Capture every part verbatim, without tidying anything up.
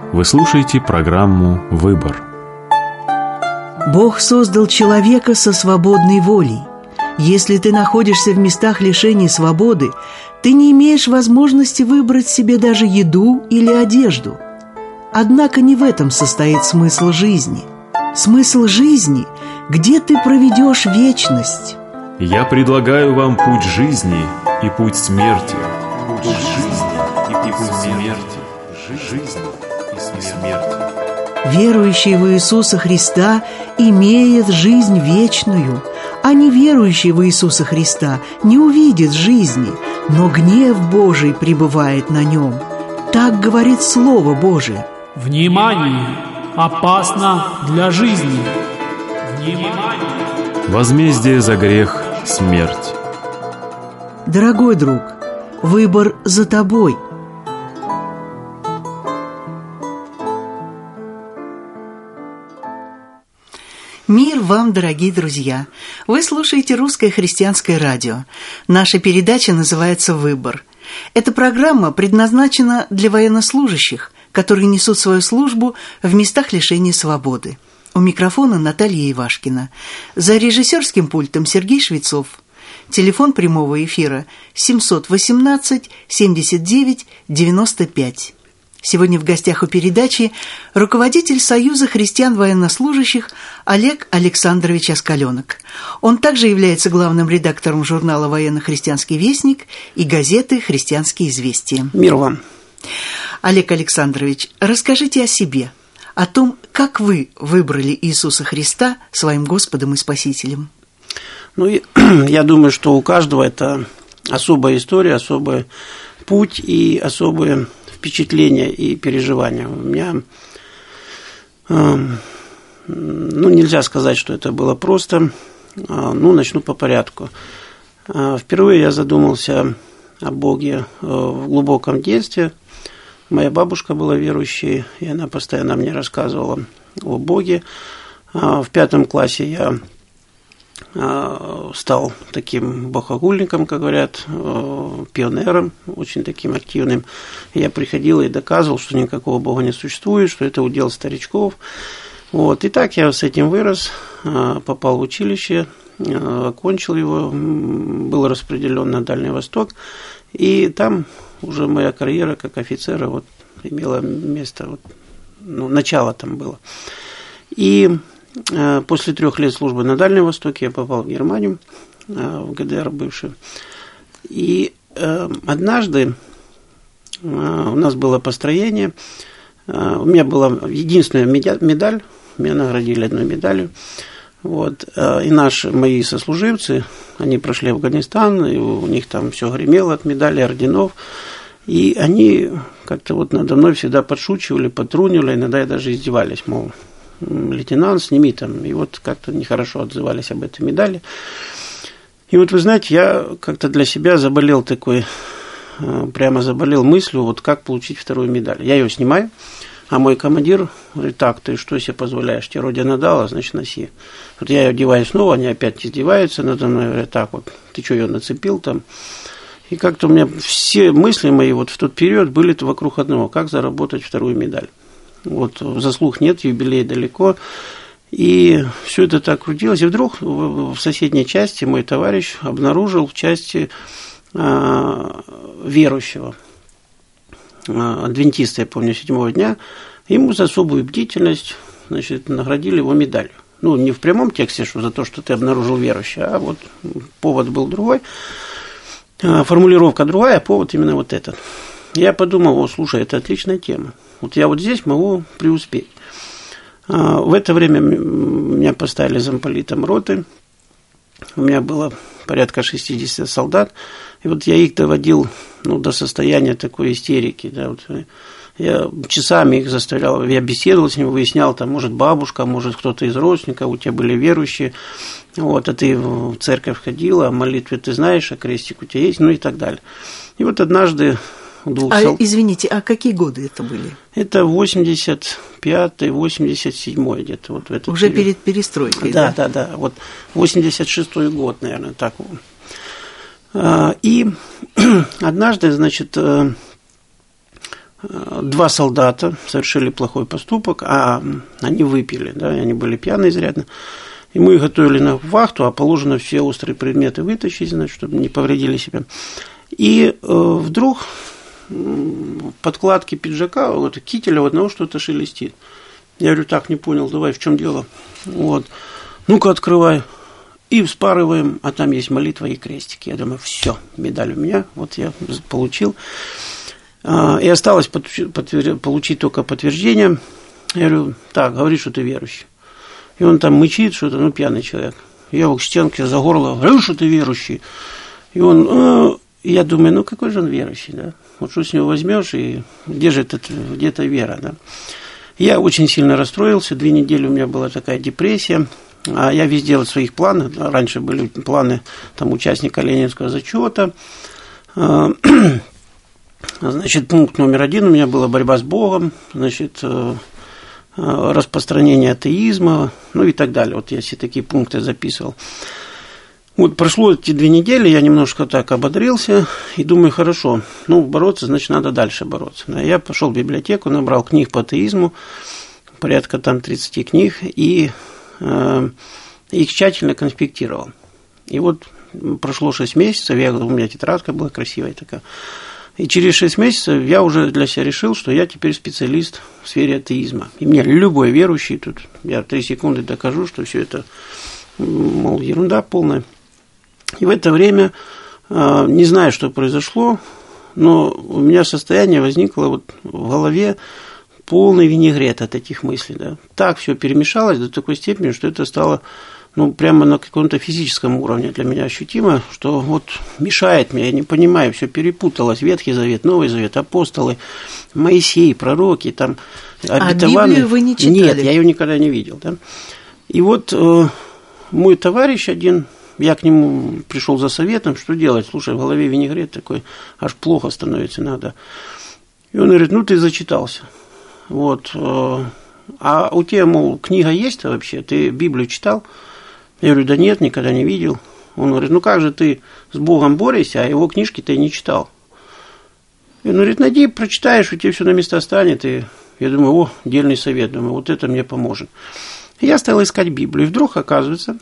Вы слушаете программу «Выбор». Бог создал человека со свободной волей. Если ты находишься в местах лишения свободы, ты не имеешь возможности выбрать себе даже еду или одежду. Однако не в этом состоит смысл жизни. Смысл жизни – где ты проведешь вечность. Я предлагаю вам путь жизни и путь смерти. Путь жизни и путь смерти. Жизнь и смерть. Верующий в Иисуса Христа имеет жизнь вечную, а неверующий в Иисуса Христа не увидит жизни, но гнев Божий пребывает на нем. Так говорит Слово Божие. Внимание! Опасно для жизни! Внимание! Возмездие за грех – смерть. Дорогой друг, выбор за тобой. Мир вам, дорогие друзья! Вы слушаете Русское христианское радио. Наша передача называется «Выбор». Эта программа предназначена для военнослужащих, которые несут свою службу в местах лишения свободы. У микрофона Наталья Ивашкина. За режиссерским пультом Сергей Швецов. Телефон прямого эфира семьсот восемнадцать семьдесят девять девяносто пять. Сегодня в гостях у передачи руководитель Союза христиан-военнослужащих Олег Александрович Оскаленок. Он также является главным редактором журнала «Военно-христианский вестник» и газеты «Христианские известия». Мир вам. Олег Александрович, расскажите о себе, о том, как вы выбрали Иисуса Христа своим Господом и Спасителем. Ну, я думаю, что у каждого это особая история, особый путь и особые впечатления и переживания. У меня, э, ну, нельзя сказать, что это было просто. Э, ну, начну по порядку. Э, впервые я задумался о Боге э, в глубоком детстве. Моя бабушка была верующей, и она постоянно мне рассказывала о Боге. Э, в пятом классе я стал таким богоугольником, как говорят, пионером, очень таким активным. Я приходил и доказывал, что никакого Бога не существует, что это удел старичков. Вот. И так я с этим вырос, попал в училище, окончил его, был распределен на Дальний Восток. И там уже моя карьера как офицера вот, имела место, вот, ну, начало там было. И после трех лет службы на Дальнем Востоке я попал в Германию, в ГДР бывшую. И однажды у нас было построение. У меня была единственная медаль, меня наградили одной медалью. Вот. И наши, мои сослуживцы, они прошли Афганистан, и у них там все гремело от медалей, орденов. И они как-то вот надо мной всегда подшучивали, потрунивали, иногда и даже издевались, мол, лейтенант, сними там. И вот как-то нехорошо отзывались об этой медали. И вот, вы знаете, я как-то для себя заболел такой, прямо заболел мыслью, вот как получить вторую медаль. Я ее снимаю, а мой командир говорит: так, ты что себе позволяешь? Тебе Родина дала, значит, носи. Вот я ее одеваю снова, они опять издеваются надо мной, говорят: так вот, ты что, ее нацепил там? И как-то у меня все мысли мои вот в тот период были вокруг одного: как заработать вторую медаль. Вот, заслуг нет, юбилей далеко. И все это так крутилось. И вдруг в соседней части мой товарищ обнаружил в части а, верующего, а, адвентиста, я помню, седьмого дня, ему за особую бдительность, значит, наградили его медалью. Ну, не в прямом тексте, что за то, что ты обнаружил верующего, а вот повод был другой, а, формулировка другая, а повод именно вот этот. Я подумал: о, слушай, это отличная тема. Вот я вот здесь могу преуспеть. В это время меня поставили замполитом роты. У меня было порядка шестьдесят солдат. И вот я их доводил, ну, до состояния такой истерики. Да, вот я часами их заставлял, я беседовал с ними, выяснял, там, может, бабушка, может, кто-то из родственников, у тебя были верующие. Вот, а ты в церковь ходила, о молитве ты знаешь, а крестик у тебя есть, ну и так далее. И вот однажды... А, сол... извините, а какие годы это были? Это восемьдесят пятый, восемьдесят седьмой где-то. Вот в этот Уже период. Перед перестройкой, да? Да, да, да. Вот восемьдесят шестой год, наверное, так. И однажды, значит, два солдата совершили плохой поступок, а они выпили, да, и они были пьяны изрядно. И мы их готовили на вахту, а положено все острые предметы вытащить, значит, чтобы не повредили себя. И э, вдруг в подкладке пиджака, вот кителя у одного что-то шелестит. Я говорю, так, не понял, давай, в чем дело? Вот. Ну-ка, открывай. И вспарываем, а там есть молитва и крестики. Я думаю, все, медаль у меня, вот я получил. И осталось получить только подтверждение. Я говорю, так, говори, что ты верующий. И он там мычит что-то, ну, пьяный человек. Я его к стенке за горло, говорю, что ты верующий. И он, э, я думаю, ну, какой же он верующий, да? Вот что с него возьмешь, и где же это, где-то вера, да? Я очень сильно расстроился, две недели у меня была такая депрессия. А я везде в своих планах, раньше были планы там, участника Ленинского зачета. Значит, пункт номер один у меня была борьба с Богом, значит, распространение атеизма, ну и так далее. Вот я все такие пункты записывал. Вот прошло эти две недели, я немножко так ободрился и думаю, хорошо, ну, бороться, значит, надо дальше бороться. Я пошел в библиотеку, набрал книг по атеизму, порядка там тридцать книг, и э, их тщательно конспектировал. И вот прошло шесть месяцев, я, у меня тетрадка была красивая такая, и через шесть месяцев я уже для себя решил, что я теперь специалист в сфере атеизма. И мне любой верующий, тут я три секунды докажу, что все это, мол, ерунда полная. И в это время, не знаю, что произошло, но у меня состояние возникло вот в голове полный винегрет от этих мыслей. Да. Так все перемешалось до такой степени, что это стало ну, прямо на каком-то физическом уровне для меня ощутимо, что вот мешает мне, я не понимаю, все перепуталось. Ветхий Завет, Новый Завет, апостолы, Моисей, пророки, там, обетованные. А Библию вы не читали? Нет, я ее никогда не видел. Да. И вот э, мой товарищ один, я к нему пришел за советом, что делать. Слушай, в голове винегрет такой, аж плохо становится иногда. И он говорит, ну, ты зачитался. Вот. А у тебя, мол, книга есть-то вообще? Ты Библию читал? Я говорю, да нет, никогда не видел. Он говорит, ну, как же ты с Богом борешься, а его книжки ты не читал? И он говорит, найди, прочитаешь, у тебя все на места станет. И я думаю, о, дельный совет, думаю, вот это мне поможет. И я стал искать Библию. И вдруг оказывается,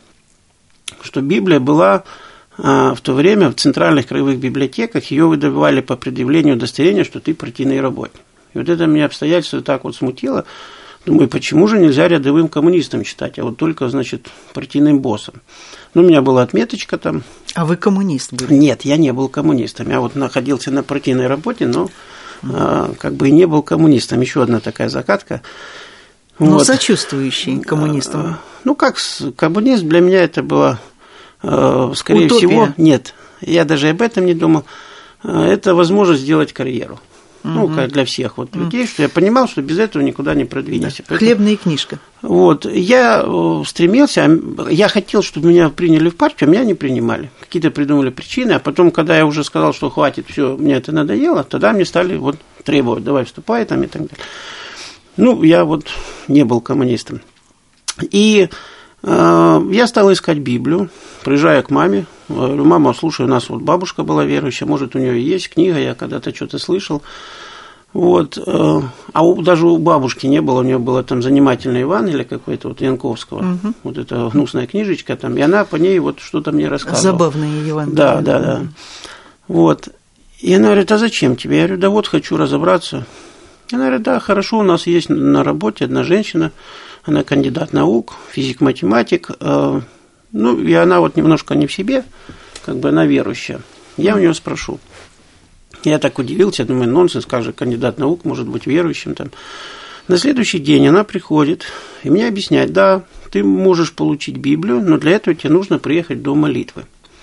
что Библия была а, в то время в центральных краевых библиотеках, ее выдавали по предъявлению удостоверения, что ты партийный работник. И вот это меня обстоятельство так вот смутило. Думаю, почему же нельзя рядовым коммунистам читать, а вот только, значит, партийным боссом. Ну, у меня была отметочка там. А вы коммунист были? Нет, я не был коммунистом. Я вот находился на партийной работе, но mm. а, как бы и не был коммунистом. Еще одна такая загадка. Но вот. Сочувствующий коммунистам. Ну, как коммунист для меня это было, скорее Утопия. всего, нет, я даже об этом не думал, это возможность сделать карьеру. Угу. Ну, как для всех вот людей, что я понимал, что без этого никуда не продвинешься. Да. Хлебная книжка. Вот, я стремился, я хотел, чтобы меня приняли в партию, а меня не принимали. Какие-то придумали причины, а потом, когда я уже сказал, что хватит, все, мне это надоело, тогда мне стали вот требовать, давай вступай там и так далее. Ну, я вот не был коммунистом. И э, я стал искать Библию, приезжая к маме. Говорю, мама, слушай, у нас вот бабушка была верующая, может, у нее есть книга, я когда-то что-то слышал. Вот. Э, а у, даже у бабушки не было, у нее было там занимательное Евангелие какое-то, вот Янковского, угу. Вот эта гнусная книжечка там, и она по ней вот что-то мне рассказывала. Забавное Евангелие. Да, да, да. Вот. И она говорит, а зачем тебе? Я говорю, да вот хочу разобраться. Она говорит, да, хорошо, у нас есть на работе одна женщина, она кандидат наук, физик-математик, э, ну, и она вот немножко не в себе, как бы она верующая. Я у нее спрошу. Я так удивился, думаю, нонсенс, как же кандидат наук может быть верующим там. На следующий день она приходит и мне объясняет, да, ты можешь получить Библию, но для этого тебе нужно приехать до молитвы.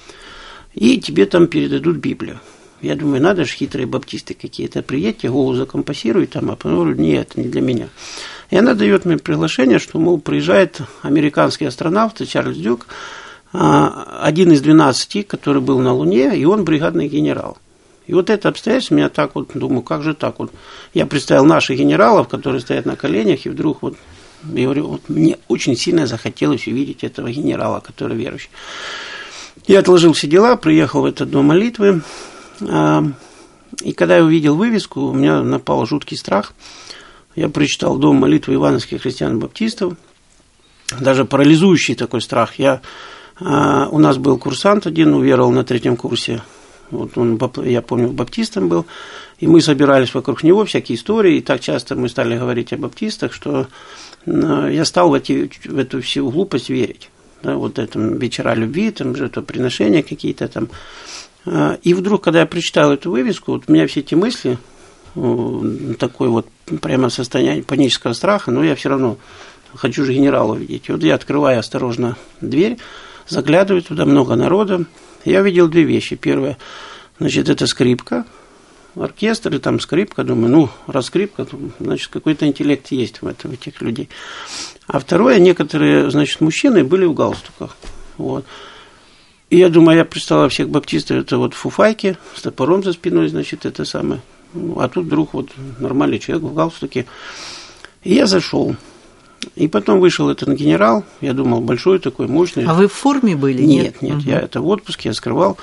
И тебе там передадут Библию. Я думаю, надо же, хитрые баптисты какие-то, приедьте, голову закомпассируй там, а потом говорю, нет, это не для меня. И она дает мне приглашение, что, мол, приезжает американский астронавт Чарльз Дюк, один из двенадцати, который был на Луне, и он бригадный генерал. И вот это обстоятельство меня так вот, думаю, как же так вот. Я представил наших генералов, которые стоят на коленях, и вдруг вот, я говорю, вот мне очень сильно захотелось увидеть этого генерала, который верующий. Я отложил все дела, приехал в этот дом молитвы. И когда я увидел вывеску, у меня напал жуткий страх. Я прочитал «Дом молитвы ивановских христиан-баптистов». Даже парализующий такой страх. Я, а, у нас был курсант один, уверовал на третьем курсе. Вот он, я помню, баптистом был. И мы собирались вокруг него, всякие истории. И так часто мы стали говорить о баптистах, что я стал в, эти, в эту всю глупость верить. Да, вот это вечера любви, там, жертвоприношения какие-то там. И вдруг, когда я прочитал эту вывеску, вот у меня все эти мысли, такое вот прямо состояние панического страха, но я все равно хочу же генерала увидеть. И вот я открываю осторожно дверь, заглядываю туда, много народа. Я увидел две вещи. Первое, значит, это скрипка, оркестр, и там скрипка. Думаю, ну, раз скрипка, то, значит, какой-то интеллект есть в, этом, в этих людей. А второе, некоторые, значит, мужчины были в галстуках. Вот. И я думаю, я представляю всех баптистов, это вот фуфайки с топором за спиной, значит, это самое. А тут вдруг вот нормальный человек в галстуке. И я зашел. И потом вышел этот генерал, я думал, большой такой, мощный. А вы в форме были? Нет, нет, нет угу. Я это в отпуске, я скрывал.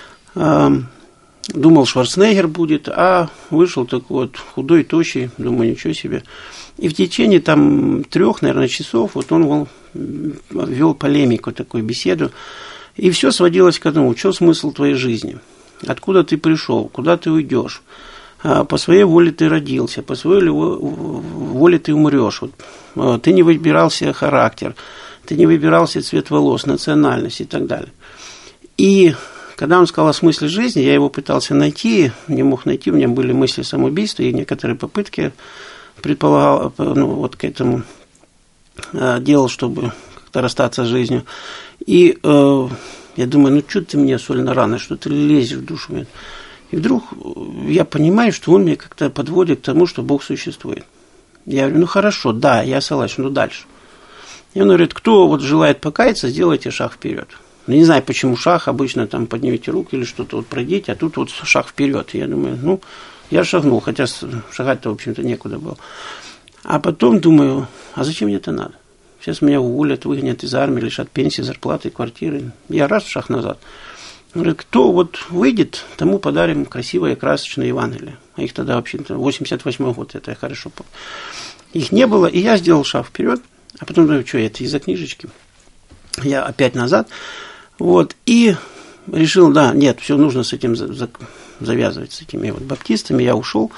Думал, Шварценеггер будет, а вышел такой вот худой, тощий, думаю, ничего себе. И в течение там трех, наверное, часов вот он вел полемику, такую беседу. И все сводилось к одному, что смысл твоей жизни? Откуда ты пришел? Куда ты уйдешь? По своей воле ты родился, по своей воле ты умрешь. Вот. Ты не выбирал себе характер, ты не выбирал себе цвет волос, национальность и так далее. И когда он сказал о смысле жизни, я его пытался найти, не мог найти, у меня были мысли самоубийства и некоторые попытки предполагал, ну, вот к этому делал, чтобы как-то расстаться с жизнью. И э, я думаю, ну что ты мне соль на раны, что ты лезешь в душу. И вдруг я понимаю, что он меня как-то подводит к тому, что Бог существует. Я говорю, ну хорошо, да, я согласен, но дальше. И он говорит, кто вот желает покаяться, сделайте шаг вперед. Ну, не знаю, почему шаг, обычно там поднимите руку или что-то вот пройдите, а тут вот шаг вперед. Я думаю, ну, я шагнул, хотя шагать-то, в общем-то, некуда было. А потом думаю, а зачем мне это надо? Сейчас меня уволят, выгонят из армии, лишат пенсии, зарплаты, квартиры. Я раз шаг назад. Он говорит, кто вот выйдет, тому подарим красивое красочное Евангелие. А их тогда вообще-то восемьдесят восьмой год, это я хорошо помню. Их не было, и я сделал шаг вперед, а потом думаю, что это из-за книжечки. Я опять назад. Вот, и решил, да, нет, все нужно с этим завязывать, с этими вот баптистами. Я ушел.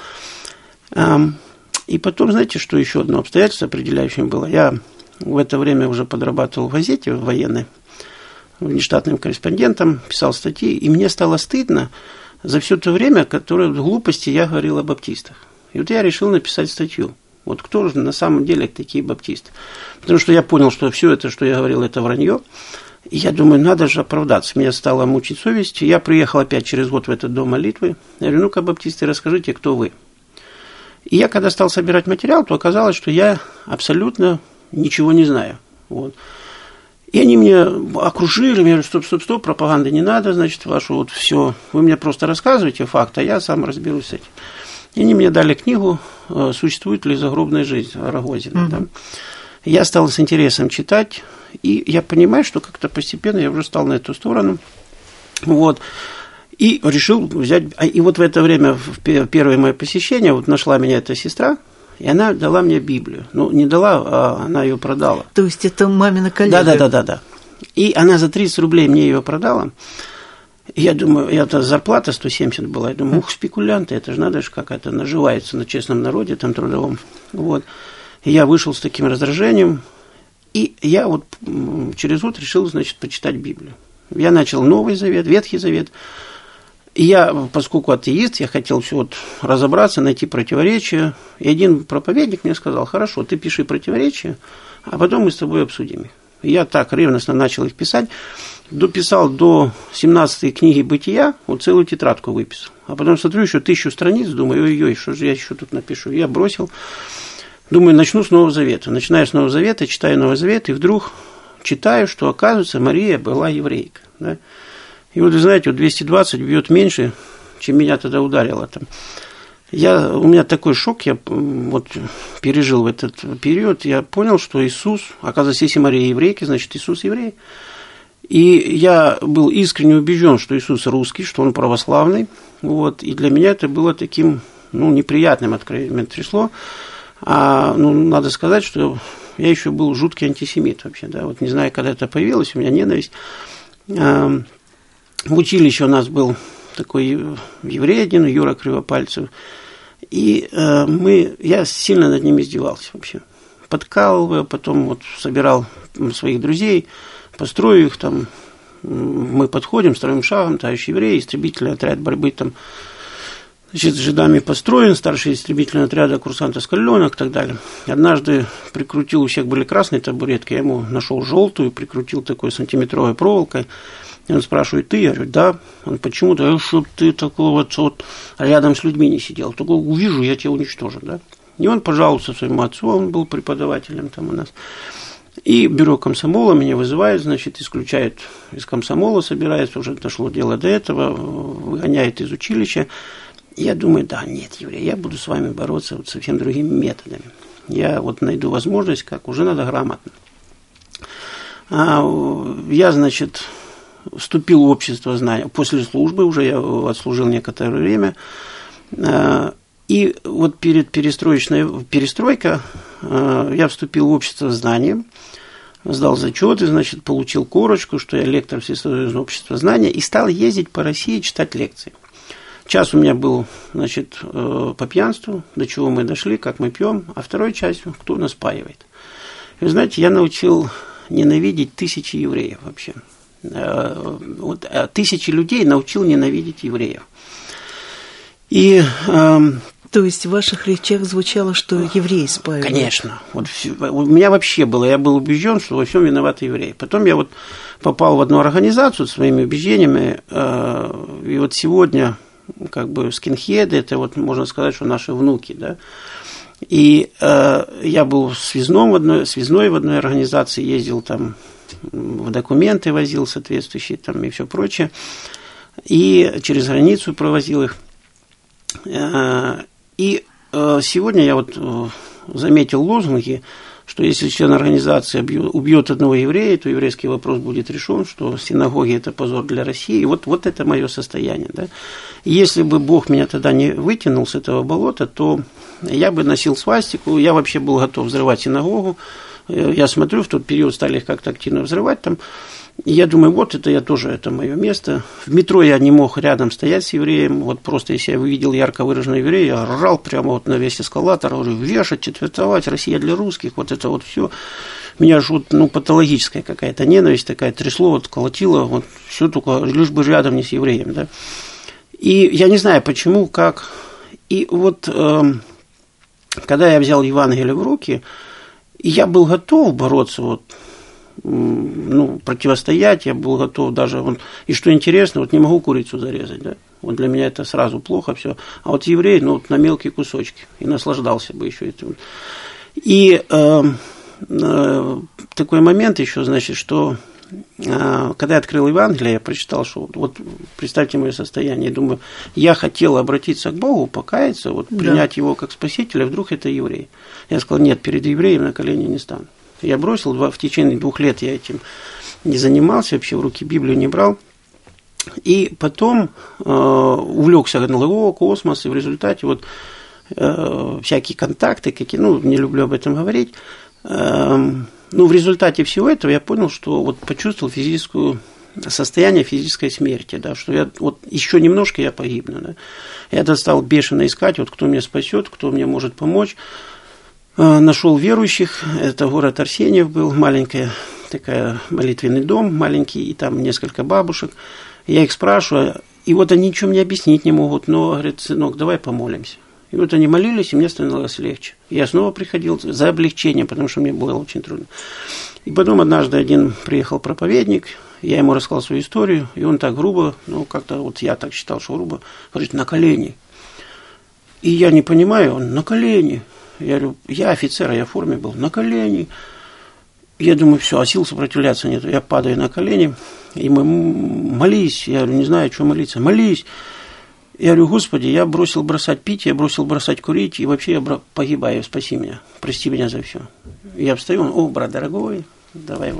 И потом, знаете, что еще одно обстоятельство определяющим было? Я в это время уже подрабатывал в газете военной, внештатным корреспондентом, писал статьи, и мне стало стыдно за все то время, которое в глупости я говорил о баптистах. И вот я решил написать статью. Вот кто же на самом деле такие баптисты? Потому что я понял, что все это, что я говорил, это вранье. И я думаю, надо же оправдаться. Меня стала мучить совесть. Я приехал опять через год в этот дом молитвы. Я говорю, ну-ка, баптисты, расскажите, кто вы. И я, когда стал собирать материал, то оказалось, что я абсолютно ничего не знаю. Вот. И они меня окружили, я говорю, стоп, стоп, стоп, пропаганды не надо, значит, вашу вот все. Вы мне просто рассказываете факт, а я сам разберусь с этим. И они мне дали книгу «Существует ли загробная жизнь» Рогозина. Mm-hmm. Да? Я стал с интересом читать, и я понимаю, что как-то постепенно я уже стал на эту сторону. Вот. И решил взять... И вот в это время, в первое мое посещение, вот нашла меня эта сестра, и она дала мне Библию. Ну, не дала, а она ее продала. То есть это мамина коллега? Да, да, да, да, да. И она за тридцать рублей мне ее продала. Я думаю, это зарплата сто семьдесят была. Я думаю, ух, спекулянты, это же надо же, как это наживается на честном народе, там, трудовом. Вот. И я вышел с таким раздражением. И я вот через год решил, значит, почитать Библию. Я начал Новый Завет, Ветхий Завет. И я, поскольку атеист, я хотел все вот разобраться, найти противоречия. И один проповедник мне сказал, хорошо, ты пиши противоречия, а потом мы с тобой обсудим их. И я так ревностно начал их писать. Дописал до семнадцатой книги Бытия, вот целую тетрадку выписал. А потом смотрю, еще тысячу страниц, думаю, ой-ой, что же я еще тут напишу. Я бросил. Думаю, начну с Нового Завета. Начинаю с Нового Завета, читаю Новый Завет, и вдруг читаю, что, оказывается, Мария была еврейка. Да? И вот, вы знаете, вот двести двадцать бьет меньше, чем меня тогда ударило там. Я, у меня такой шок, я вот пережил в этот период, я понял, что Иисус, оказывается, если Мария еврейка, значит, Иисус еврей. И я был искренне убежден, что Иисус русский, что Он православный. Вот, и для меня это было таким, ну, неприятным откровением трясло. А, ну, надо сказать, что я еще был жуткий антисемит вообще, да. Вот не знаю, когда это появилось, у меня ненависть. А, в училище у нас был такой еврей один, Юра Кривопальцев. И а, мы, я сильно над ним издевался вообще. Подкалывая, потом вот собирал своих друзей, построю их там, мы подходим, строим шагом, товарищ еврей, истребительный отряд борьбы там, значит, с жидами построен, старший истребительный отряд курсанта Скаленок и так далее. Однажды прикрутил, у всех были красные табуретки, я ему нашел желтую, прикрутил такой сантиметровой проволокой. И он спрашивает, ты? Я говорю, да. Он почему-то, а чтоб ты такой вот, вот рядом с людьми не сидел. Только увижу, я тебя уничтожу, да. И он пожаловался своему отцу, он был преподавателем там у нас. И бюро комсомола меня вызывает, значит, исключает из комсомола, собирается, уже дошло дело до этого, выгоняет из училища. И я думаю, да, нет, еврей, я буду с вами бороться вот совсем другими методами. Я вот найду возможность, как уже надо грамотно. А я, значит, вступил в общество знания. После службы уже я отслужил некоторое время. И вот перед перестроечной перестройкой я вступил в общество знания, сдал зачеты, значит, получил корочку, что я лектор Всесоюзного общества знания, и стал ездить по России читать лекции. Час у меня был, значит, по пьянству, до чего мы дошли, как мы пьем, а второй частью, кто нас паивает. И вы знаете, я научил ненавидеть тысячи евреев вообще. Вот, тысячи людей научил ненавидеть евреев. И... То есть в ваших речах звучало, что евреи спаивают? Конечно. Вот, у меня вообще было, я был убежден, что во всем виноваты евреи. Потом я вот попал в одну организацию со своими убеждениями, и вот сегодня как бы скинхеды, это вот можно сказать, что наши внуки, да. И я был связным в одной, связной в одной организации, ездил там, в документы возил соответствующие там и все прочее, и через границу провозил их. И сегодня я вот заметил лозунги, что если член организации убьет одного еврея, то еврейский вопрос будет решен, что синагоги – это позор для России. И вот, вот это мое состояние. Да? И если бы Бог меня тогда не вытянул с этого болота, то я бы носил свастику, я вообще был готов взрывать синагогу. Я смотрю, в тот период стали их как-то активно взрывать там. И я думаю, вот это я тоже, это мое место. В метро я не мог рядом стоять с евреем. Вот просто если я увидел ярко выраженного еврея, я орал прямо вот на весь эскалатор, говорю, вешать, четвертовать, Россия для русских, вот это вот все. Меня же вот, ну, патологическая какая-то ненависть такая трясло, вот колотило, вот все только, лишь бы рядом не с евреем, да. И я не знаю, почему, как. И вот, э, когда я взял Евангелие в руки, я был готов бороться вот, ну, противостоять, я был готов даже, вот, и что интересно, вот не могу курицу зарезать, да, вот для меня это сразу плохо все, а вот еврей, ну, вот на мелкие кусочки, и наслаждался бы еще этим. И э, э, такой момент еще, значит, что э, когда я открыл Евангелие, я прочитал, что вот, вот представьте мое состояние, я думаю, я хотел обратиться к Богу, покаяться, вот, принять да. Его как спасителя, вдруг это еврей. Я сказал, нет, перед евреем на колени не стану. Я бросил, в течение двух лет я этим не занимался, вообще в руки Библию не брал. И потом э, увлекся эн эл о, космос, и в результате вот э, всякие контакты, какие, ну, не люблю об этом говорить. Э, ну, в результате всего этого я понял, что вот почувствовал физическую состояние физической смерти, да, что я вот еще немножко я погибну. Да. Я стал бешено искать, вот кто меня спасет, кто мне может помочь. Нашел верующих, это город Арсеньев был, маленькая такая молитвенный дом, маленький, и там несколько бабушек. Я их спрашиваю, и вот они ничего мне объяснить не могут, но, говорят, сынок, давай помолимся. И вот они молились, и мне становилось легче. Я снова приходил за облегчением, потому что мне было очень трудно. И потом однажды один приехал проповедник, я ему рассказал свою историю, и он так грубо, ну, как-то вот я так считал, что грубо, говорит, на колени. И я не понимаю, он на колени. Я говорю, я офицер, я в форме был, на колени. Я думаю, все, а сил сопротивляться нет. Я падаю на колени, и мы молись. Я говорю, не знаю, что молиться. Молись. Я говорю, Господи, я бросил бросать пить, я бросил бросать курить, и вообще я погибаю, спаси меня, прости меня за все. Я встаю, он, о, брат дорогой, давай вот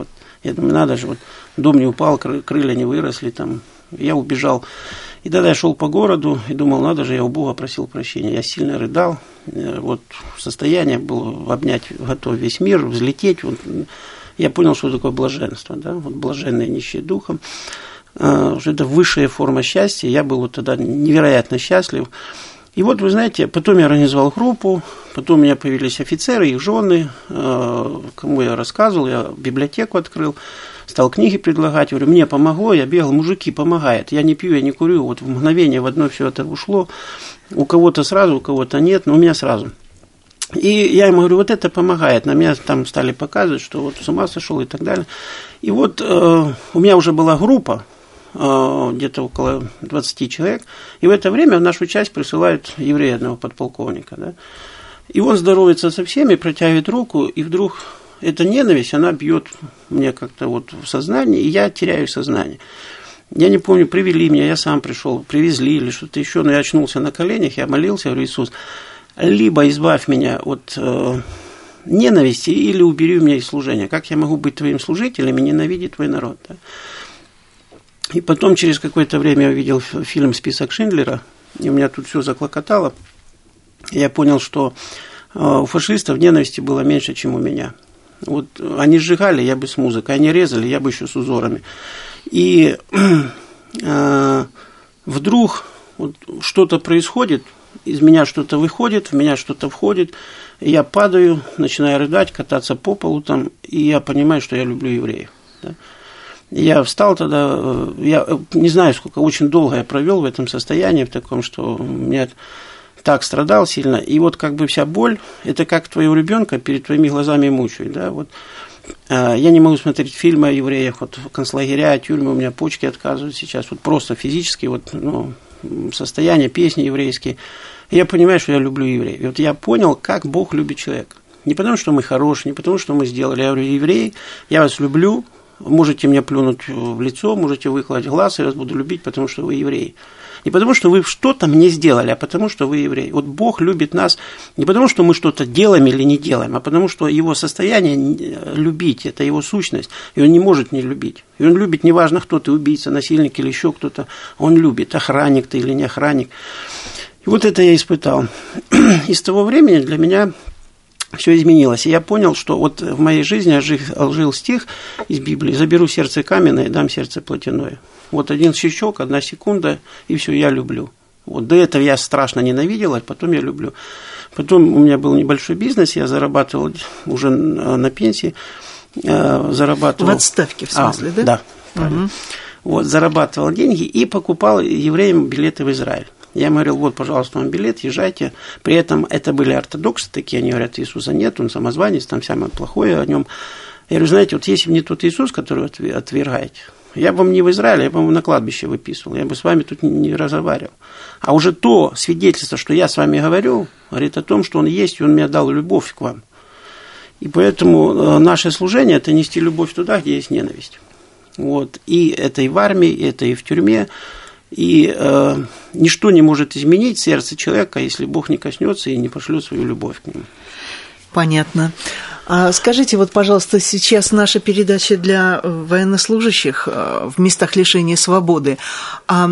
Я думаю, надо же, вот дом не упал, крылья не выросли, там. Я убежал. И тогда я шел по городу и думал, надо же, я у Бога просил прощения. Я сильно рыдал, вот состояние было обнять готов весь мир, взлететь. Вот. Я понял, что такое блаженство, да, вот блаженные нищие духом, что это высшая форма счастья. Я был вот тогда невероятно счастлив. И вот, вы знаете, потом я организовал группу, потом у меня появились офицеры, их жены, кому я рассказывал, я библиотеку открыл, стал книги предлагать, говорю, мне помогло, я бегал, мужики, помогает, я не пью, я не курю, вот в мгновение в одно все это ушло, у кого-то сразу, у кого-то нет, но у меня сразу. И я ему говорю, вот это помогает, на меня там стали показывать, что вот с ума сошел и так далее. И вот э, у меня уже была группа, где-то около двадцати человек, и в это время в нашу часть присылают еврея одного подполковника, да, и он здоровается со всеми, протягивает руку, и вдруг эта ненависть, она бьет мне как-то вот в сознание, и я теряю сознание. Я не помню, привели меня, я сам пришел, привезли или что-то еще, но я очнулся на коленях, я молился, говорю, Иисус, либо избавь меня от э, ненависти, или убери меня из служения. Как я могу быть твоим служителем и ненавидеть твой народ, да? И потом, через какое-то время, я увидел фильм «Список Шиндлера», и у меня тут все заклокотало. Я понял, что у фашистов ненависти было меньше, чем у меня. Вот они сжигали, я бы с музыкой, они резали, я бы еще с узорами. И э, вдруг вот что-то происходит, из меня что-то выходит, в меня что-то входит, и я падаю, начинаю рыдать, кататься по полу там, и я понимаю, что я люблю евреев, да? Я встал тогда, я не знаю, сколько, очень долго я провел в этом состоянии, в таком, что меня так страдал сильно, и вот как бы вся боль, это как твоего ребенка перед твоими глазами мучают, да, вот. Я не могу смотреть фильмы о евреях, вот концлагеря, тюрьмы, у меня почки отказывают сейчас, вот просто физически, вот, ну, состояние, песни еврейские, и я понимаю, что я люблю евреев, и вот я понял, как Бог любит человека, не потому, что мы хорошие, не потому, что мы сделали, я говорю, евреи, я вас люблю. Можете мне плюнуть в лицо, можете выколоть глаз, я вас буду любить, потому что вы евреи. Не потому, что вы что-то мне сделали, а потому, что вы евреи. Вот Бог любит нас не потому, что мы что-то делаем или не делаем, а потому, что Его состояние любить, это Его сущность, и Он не может не любить. И Он любит, неважно, кто ты, убийца, насильник или еще кто-то, Он любит, охранник ты или не охранник. И вот это я испытал. И с того времени для меня все изменилось. И я понял, что вот в моей жизни жил, жил стих из Библии: «Заберу сердце каменное, дам сердце плотяное». Вот один щелчок, одна секунда, и все, я люблю. Вот до этого я страшно ненавидел, а потом я люблю. Потом у меня был небольшой бизнес, я зарабатывал уже на пенсии. Зарабатывал... В отставке, в смысле, а, да? Да, правильно. Угу. Вот, зарабатывал деньги и покупал евреям билеты в Израиль. Я им говорил, вот, пожалуйста, вам билет, езжайте. При этом это были ортодоксы такие, они говорят, Иисуса нет, он самозванец, там самое плохое о нем. Я говорю, знаете, вот если бы не тот Иисус, который вы отвергаете, я бы вам не в Израиле, я бы вам на кладбище выписывал, я бы с вами тут не разговаривал. А уже то свидетельство, что я с вами говорю, говорит о том, что он есть, и он мне дал любовь к вам. И поэтому наше служение – это нести любовь туда, где есть ненависть. Вот. И это и в армии, и это и в тюрьме. И э, ничто не может изменить сердце человека, если Бог не коснется и не пошлет свою любовь к нему. Понятно. А скажите, вот, пожалуйста, сейчас наша передача для военнослужащих в местах лишения свободы. А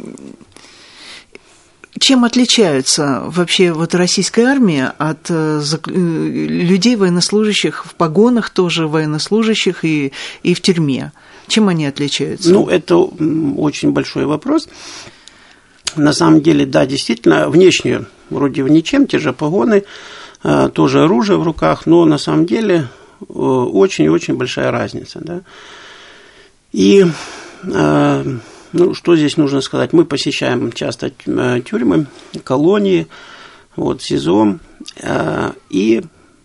чем отличаются вообще вот российская армия от людей военнослужащих в погонах, тоже военнослужащих и, и в тюрьме? Чем они отличаются? Ну, это очень большой вопрос. На самом деле, да, действительно, внешне вроде ничем, те же погоны, тоже оружие в руках, но на самом деле очень-очень большая разница. Да? И ну, что здесь нужно сказать? Мы посещаем часто тюрьмы, колонии, вот, СИЗО, и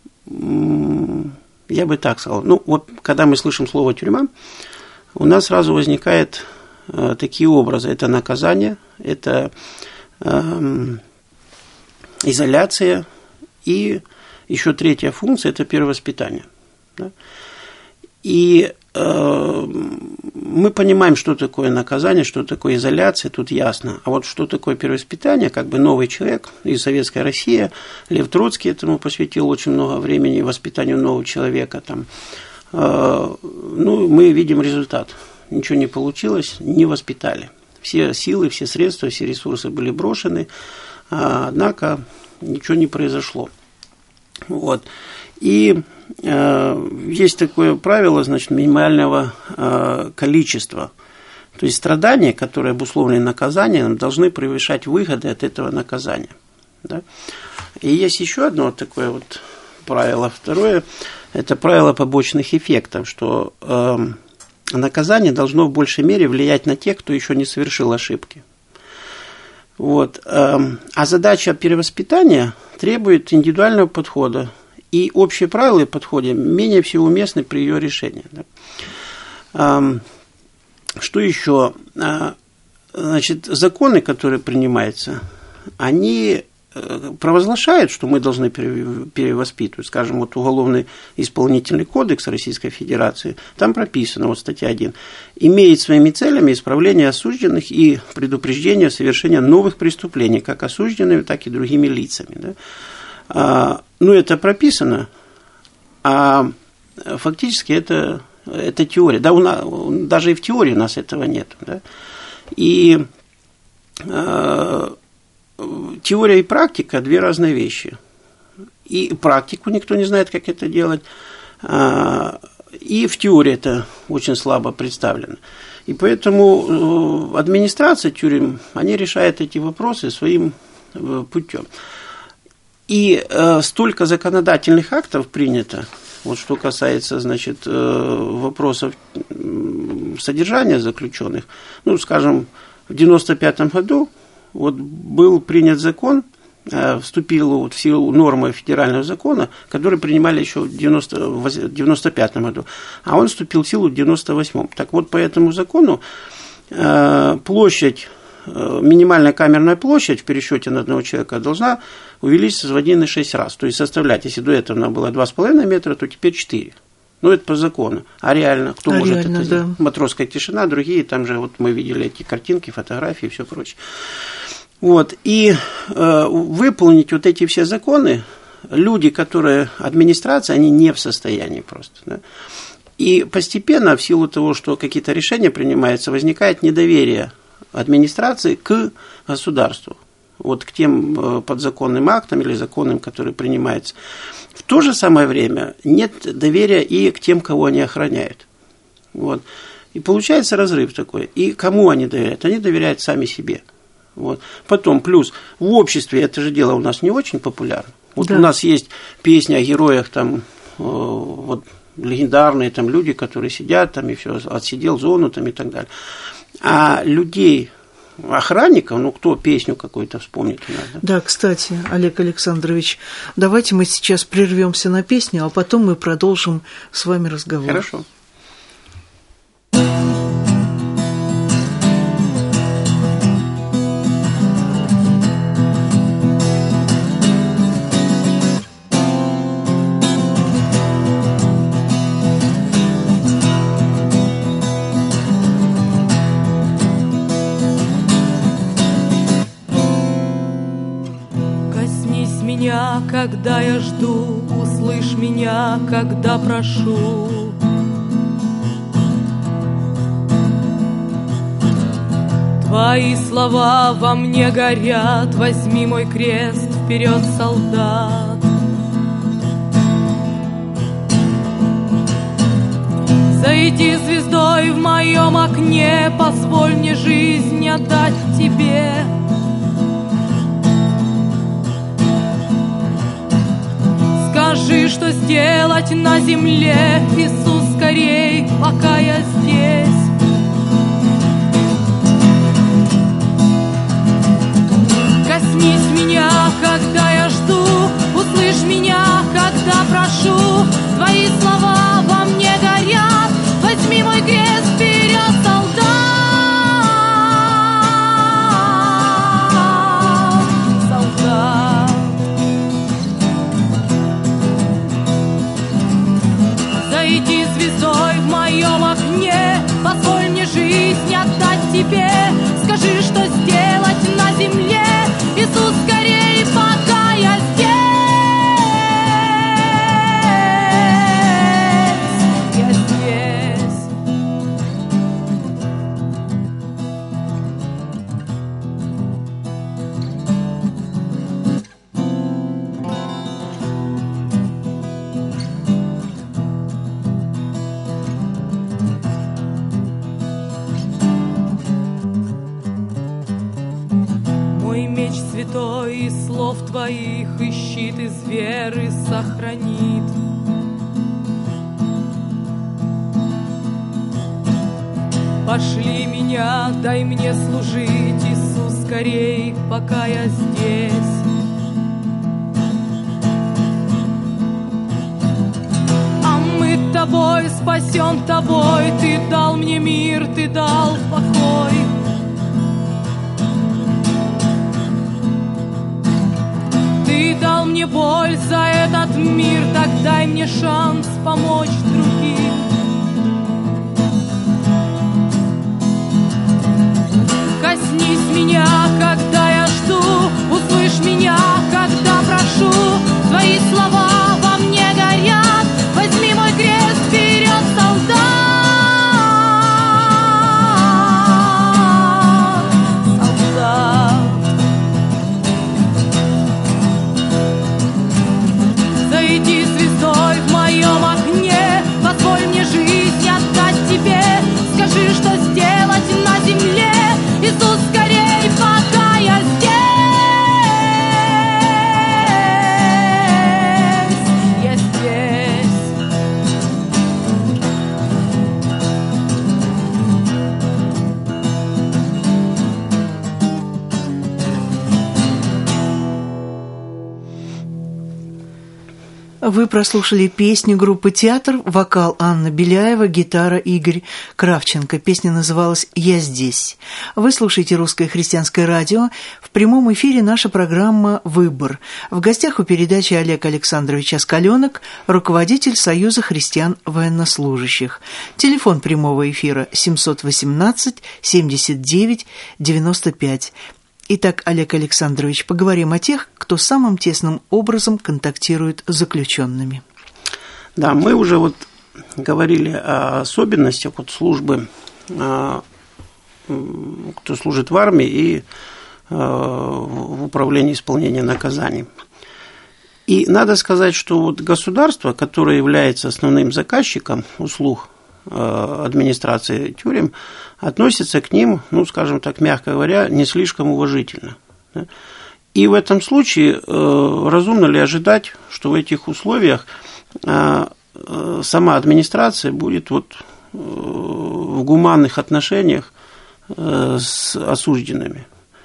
я бы так сказал, ну, вот когда мы слышим слово «тюрьма», у нас сразу возникают э, такие образы. Это наказание, это э, изоляция и еще третья функция – это перевоспитание. Да? И э, мы понимаем, что такое наказание, что такое изоляция, тут ясно. А вот что такое перевоспитание, как бы новый человек из Советской России, Лев Троцкий этому посвятил очень много времени, воспитанию нового человека, там, ну, мы видим результат. Ничего не получилось, не воспитали. Все силы, все средства, все ресурсы были брошены, однако ничего не произошло. Вот. И э, есть такое правило, значит, минимального э, количества. То есть страдания, которые обусловлены наказанием, должны превышать выгоды от этого наказания. Да? И есть еще одно вот такое вот правило. Второе – это правило побочных эффектов, что э, наказание должно в большей мере влиять на тех, кто еще не совершил ошибки. Вот. А задача перевоспитания требует индивидуального подхода, и общие правила в подходе менее всего уместны при ее решении. Что еще? Значит, законы, которые принимаются, они провозглашают, что мы должны перевоспитывать. Скажем, вот Уголовный исполнительный кодекс Российской Федерации, там прописано, вот статья один, имеет своими целями исправление осужденных и предупреждение совершения новых преступлений, как осужденными, так и другими лицами. Да? А, ну, это прописано, а фактически это, это теория. Да, у нас, даже и в теории у нас этого нет. Да? И а, теория и практика – две разные вещи. И практику никто не знает, как это делать, и в теории это очень слабо представлено. И поэтому администрация тюрем, они решают эти вопросы своим путем. И столько законодательных актов принято, вот что касается, значит, вопросов содержания заключенных. Ну, скажем, в девяносто пятом году вот был принят закон, вступила вот в силу нормы федерального закона, который принимали еще в девяносто пятом году, а он вступил в силу в девяносто восьмом. Так вот, по этому закону площадь, минимальная камерная площадь в пересчете на одного человека должна увеличиться в один и шесть раз. То есть составлять, если до этого она была два с половиной метра, то теперь четыре. Ну, это по закону. А реально, кто а может реально, это сделать? Да. Матросская тишина, другие, там же вот мы видели эти картинки, фотографии и все прочее. Вот, и э, выполнить вот эти все законы люди, которые, администрация, они не в состоянии просто. Да? И постепенно, в силу того, что какие-то решения принимаются, возникает недоверие администрации к государству. Вот к тем подзаконным актам или законам, которые принимаются. В то же самое время нет доверия и к тем, кого они охраняют. Вот. И получается разрыв такой. И кому они доверяют? Они доверяют сами себе. Вот. Потом, плюс, в обществе это же дело у нас не очень популярно. Вот да. У нас есть песни о героях, там, вот, легендарные там, люди, которые сидят, там, и все, отсидел зону там, и так далее. А людей, охранников, ну, кто песню какую-то вспомнит. Надо. Да, кстати, Олег Александрович, давайте мы сейчас прервемся на песню, а потом мы продолжим с вами разговор. Хорошо. Когда я жду, услышь меня, когда прошу. Твои слова во мне горят, возьми мой крест, вперед, солдат. Зайди звездой в моем окне, позволь мне жизнь отдать тебе. Скажи, что сделать на земле, Иисус, скорей, пока я здесь. Коснись меня, когда я жду, услышь меня, когда прошу. Твои слова во мне горят, возьми мой крест, вперед, солдат. Солдат. Зайди звездой в моем окне, меч святой из слов твоих и щит из веры сохранит. Пошли меня, дай мне служить, Иисус, скорей, пока я здесь. А мы тобой спасен тобой, ты дал мне мир, ты дал покой. Ты дал мне боль за этот мир, так дай мне шанс помочь другим. Коснись меня, когда я жду, услышь меня, когда прошу. Твои слова во мне горят, возьми мой крест, вперед, солдат. Солдат. Зайди звездой в моем огне, позволь мне жизнь отдать тебе. Скажи, что сделать на земле. Иисус, скорей, пока я здесь, я здесь. Вы прослушали песню группы «Театр», вокал Анна Беляева, гитара Игорь Кравченко. Песня называлась «Я здесь». Вы слушаете «Русское христианское радио». В прямом эфире наша программа «Выбор». В гостях у передачи Олег Александрович Оскаленок, руководитель Союза христиан-военнослужащих. Телефон прямого эфира семь один восемь семьдесят девять девяносто пять. Итак, Олег Александрович, поговорим о тех, кто самым тесным образом контактирует с заключенными. Да, мы уже вот говорили о особенностях вот службы, кто служит в армии и в управлении исполнением наказаний. И надо сказать, что вот государство, которое является основным заказчиком услуг администрации тюрем, относится к ним, ну, скажем так, мягко говоря, не слишком уважительно. И в этом случае разумно ли ожидать, что в этих условиях сама администрация будет вот в гуманных отношениях с осужденными?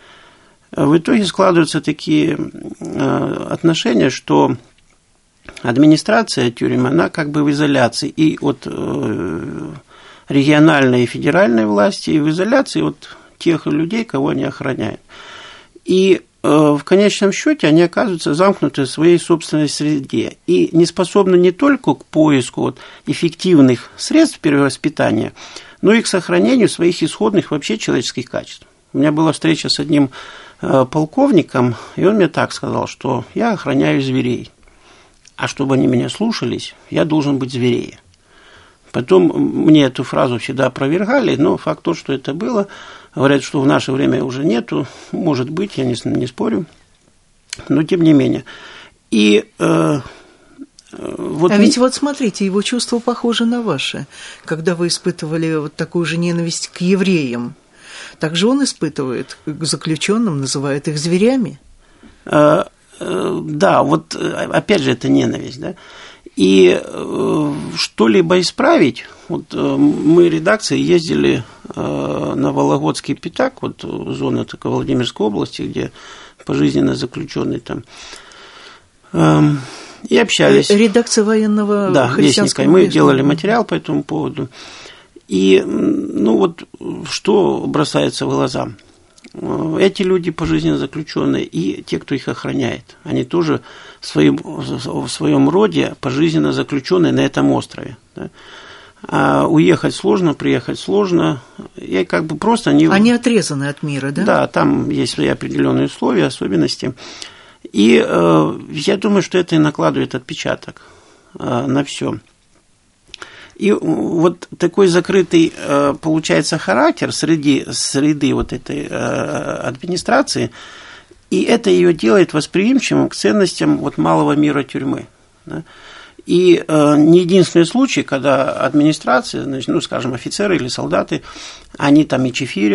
В итоге складываются такие отношения, что администрация тюрем, она как бы в изоляции и от региональной и федеральной власти, и в изоляции от тех людей, кого они охраняют. И в конечном счете они оказываются замкнуты в своей собственной среде и не способны не только к поиску вот эффективных средств перевоспитания, но и к сохранению своих исходных вообще человеческих качеств. У меня была встреча с одним полковником, и он мне так сказал, что я охраняю зверей, а чтобы они меня слушались, я должен быть зверее. Потом мне эту фразу всегда опровергали, но факт тот, что это было. Говорят, что в наше время уже нету, может быть, я не, не спорю, но тем не менее. И, э, вот... А ведь вот смотрите, его чувства похожи на ваши, когда вы испытывали вот такую же ненависть к евреям. Так же он испытывает к заключенным, называет их зверями. Э, э, да, вот опять же это ненависть, да. И э, что-либо исправить, вот э, мы редакции ездили э, на Вологодский Пятак, вот зона такой Владимирской области, где пожизненно заключенный там, э, и общались. Редакция военного да, христианского Вестника. Мы делали материал по этому поводу. И, ну вот, что бросается в глаза? Эти люди пожизненно заключенные и те, кто их охраняет, они тоже в своем, в своем роде пожизненно заключенные на этом острове. Да? А уехать сложно, приехать сложно, и как бы просто они... Они отрезаны от мира, да? Да, там есть свои определенные условия, особенности. И э, я думаю, что это и накладывает отпечаток э, на все. И вот такой закрытый, получается, характер среди среды вот этой администрации, и это ее делает восприимчивым к ценностям вот малого мира тюрьмы. Да? И не единственный случай, когда администрация, значит, ну, скажем, офицеры или солдаты, они там и чефирят,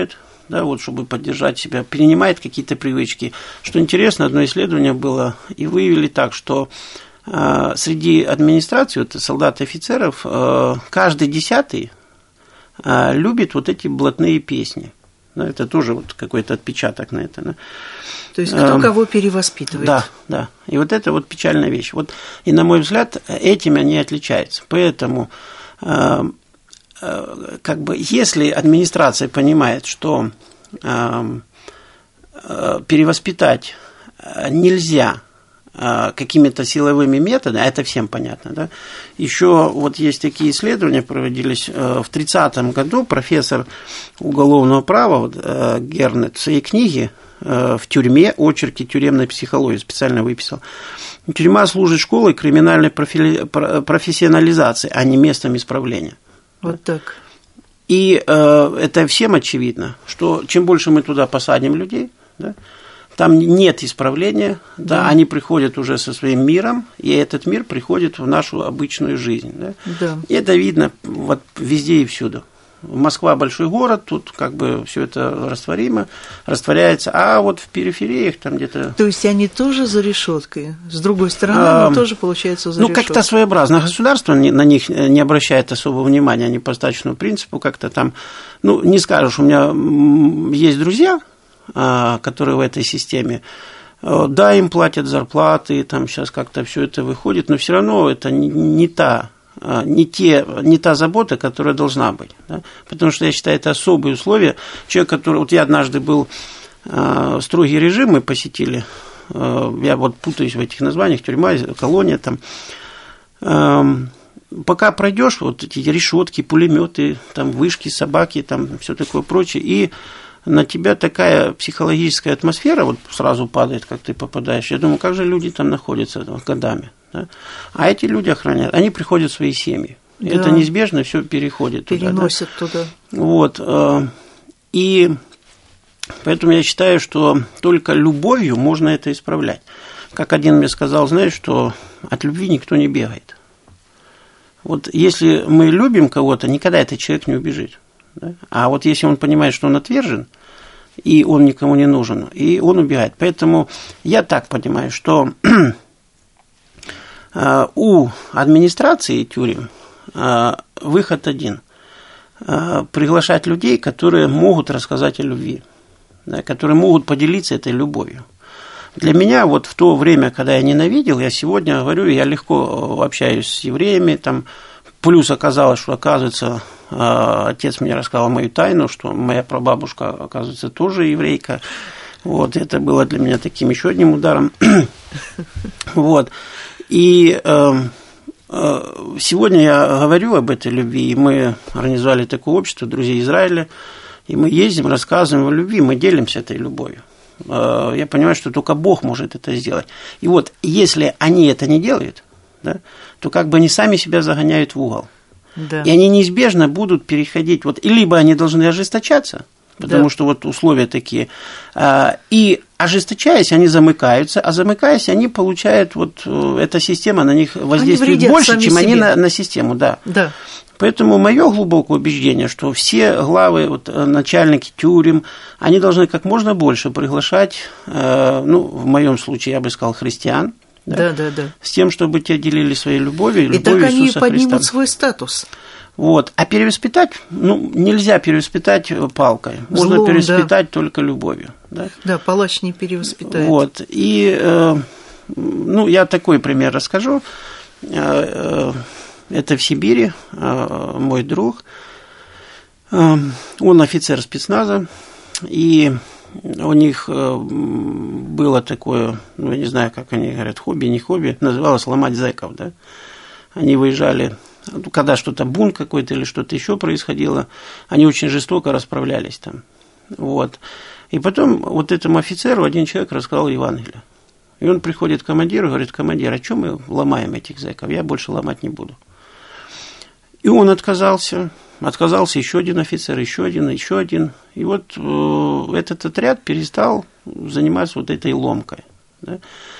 да, вот, чтобы поддержать себя, перенимает какие-то привычки. Что интересно, одно исследование было, и выявили так, что э, среди администрации, вот, солдат и офицеров, э, каждый десятый э, любит вот эти блатные песни. Да, это тоже вот какой-то отпечаток на это. Да. То есть кто кого перевоспитывает. Да, да. И вот это вот печальная вещь. Вот, и, на мой взгляд, этим они отличаются. Поэтому, э, э, как бы, если администрация понимает, что э, э, перевоспитать нельзя э, какими-то силовыми методами, а это всем понятно, да, еще вот есть такие исследования, проводились э, в тридцатом году, профессор уголовного права вот, э, Гернет в своей книге в тюрьме, очерки тюремной психологии специально выписал. Тюрьма служит школой криминальной профи... профессионализации, а не местом исправления. Вот так. И э, это всем очевидно, что чем больше мы туда посадим людей, да, там нет исправления, да, да, они приходят уже со своим миром, и этот мир приходит в нашу обычную жизнь. Да. Да. И это видно вот везде и всюду. Москва большой город, тут как бы все это растворимо, растворяется, а вот в перифериях там где-то... То есть они тоже за решеткой, с другой стороны, а, но тоже получается за ну, решеткой. Ну, как-то своеобразно. Государство на них не обращает особого внимания, они по статичному принципу как-то там... Ну, не скажешь, у меня есть друзья, которые в этой системе, да, им платят зарплаты, там сейчас как-то все это выходит, но все равно это не, не та... Не, те, не та забота, которая должна быть. Да? Потому что я считаю, это особые условия. Человек, который... Вот я однажды был... Э, строгий режим мы посетили. Э, я вот путаюсь в этих названиях. Тюрьма, колония там. Э, пока пройдешь, вот эти решетки, пулеметы, там, вышки, собаки, там, все такое прочее. И на тебя такая психологическая атмосфера вот сразу падает, как ты попадаешь. Я думаю, как же люди там находятся годами. Да? А эти люди охраняют, они приходят в свои семьи. Да. Это неизбежно все переходит туда. Переносят да? туда. Вот. И поэтому я считаю, что только любовью можно это исправлять. Как один мне сказал, знаешь, что от любви никто не бегает. Вот если мы любим кого-то, никогда этот человек не убежит. Да? А вот если он понимает, что он отвержен, и он никому не нужен, и он убегает. Поэтому я так понимаю, что у администрации тюрем выход один. Приглашать людей, которые могут рассказать о любви, да, которые могут поделиться этой любовью. Для меня вот в то время, когда я ненавидел, я сегодня говорю, я легко общаюсь с евреями, там, плюс оказалось, что, оказывается, отец мне рассказал мою тайну, что моя прабабушка, оказывается, тоже еврейка. Вот, это было для меня таким еще одним ударом. Вот. И э, э, сегодня я говорю об этой любви, и мы организовали такое общество «Друзей Израиля», и мы ездим, рассказываем о любви, мы делимся этой любовью. Э, я понимаю, что только Бог может это сделать. И вот, если они это не делают, да, то как бы они сами себя загоняют в угол. Да. И они неизбежно будут переходить, вот, и либо они должны ожесточаться, потому да. что вот условия такие, э, и ожесточаясь, они замыкаются, а замыкаясь, они получают, вот эта система на них воздействует больше, чем себе. Они на, на систему, да. да. Поэтому мое глубокое убеждение, что все главы, вот, начальники тюрем, они должны как можно больше приглашать, э, ну, в моем случае, я бы сказал, христиан, да, да, да, да. с тем, чтобы те делили своей любовью, и любовью так Иисуса они поднимут Христа. Свой статус. Вот. А перевоспитать, ну, нельзя перевоспитать палкой, можно Злом, перевоспитать да. только любовью. Да, да, палач не перевоспитает. Вот. И, э, ну, я такой пример расскажу. Э, э, это в Сибири, э, мой друг, э, он офицер спецназа, и у них э, было такое, ну, я не знаю, как они говорят, хобби, не хобби, называлось ломать зэков, да. Они выезжали, когда что-то бунт какой-то или что-то еще происходило, они очень жестоко расправлялись там. Вот. И потом вот этому офицеру один человек рассказал Евангелие. И он приходит к командиру и говорит: командир, а что мы ломаем этих зэков? Я больше ломать не буду. И он отказался. Отказался еще один офицер, еще один, еще один. И вот э, этот отряд перестал заниматься вот этой ломкой. Да?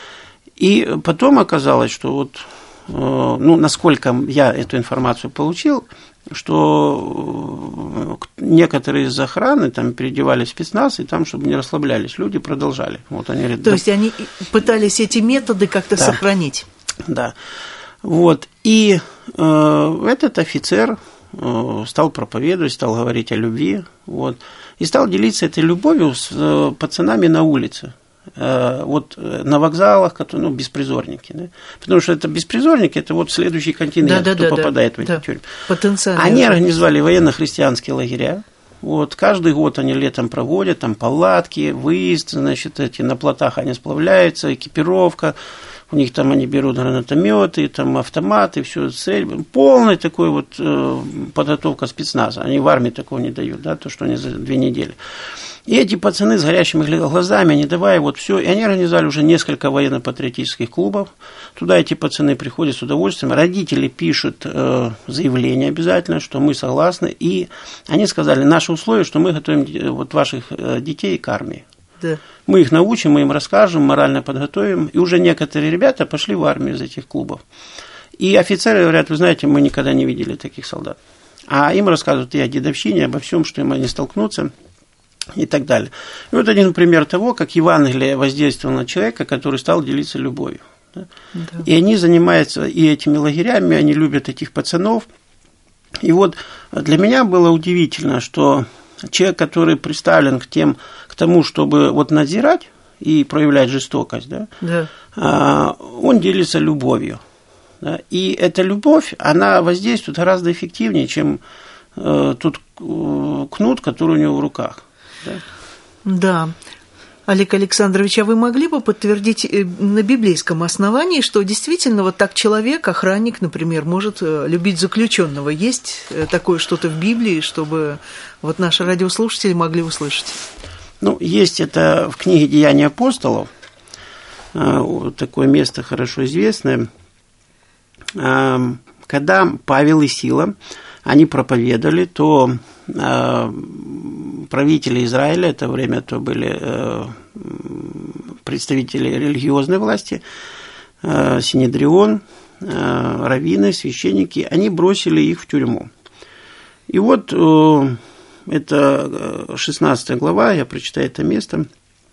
И потом оказалось, что вот, э, ну, насколько я эту информацию получил, что некоторые из охраны там переодевали в спецназ, и там, чтобы не расслаблялись, люди продолжали. Вот они говорят, То да. есть они пытались эти методы как-то да. сохранить. Да. Вот. И э, этот офицер э, стал проповедовать, стал говорить о любви, вот, и стал делиться этой любовью с э, пацанами на улице. Вот на вокзалах, которые, ну, беспризорники, да? Потому что это беспризорники, это вот следующий контингент, да, да, кто да, попадает да, в эти да. тюрьмы. Потенциально. Они организовали военно-христианские лагеря. Вот, каждый год они летом проводят, там палатки, выезд, значит, эти, на плотах они сплавляются, экипировка, у них там они берут гранатометы, там автоматы, все, цель, полная такой вот э, подготовка спецназа. Они в армии такого не дают, да, то, что они за две недели. И эти пацаны с горящими глазами, они давай вот все, и они организовали уже несколько военно-патриотических клубов. Туда эти пацаны приходят с удовольствием. Родители пишут э, заявление обязательно, что мы согласны. И они сказали, наше условие, что мы готовим вот ваших э, детей к армии. Да. Мы их научим, мы им расскажем, морально подготовим. И уже некоторые ребята пошли в армию из этих клубов. И офицеры говорят, вы знаете, мы никогда не видели таких солдат. А им рассказывают и о дедовщине, обо всем, что им они столкнутся. И так далее. И вот один пример того, как Евангелие воздействовало на человека, который стал делиться любовью. Да? Да. И они занимаются и этими лагерями, они любят этих пацанов. И вот для меня было удивительно, что человек, который представлен к, тем, к тому, чтобы вот надзирать и проявлять жестокость, да, да. Он делится любовью. Да? И эта любовь, она воздействует гораздо эффективнее, чем э, тот кнут, который у него в руках. Да. да. Олег Александрович, а вы могли бы подтвердить на библейском основании, что действительно вот так человек, охранник, например, может любить заключенного? Есть такое что-то в Библии, чтобы вот наши радиослушатели могли услышать? Ну, есть это в книге «Деяния апостолов», такое место хорошо известное, когда Павел и Сила, они проповедовали, то правители Израиля, это время то были представители религиозной власти, Синедрион, раввины, священники, они бросили их в тюрьму. И вот это шестнадцатая глава, я прочитаю это место,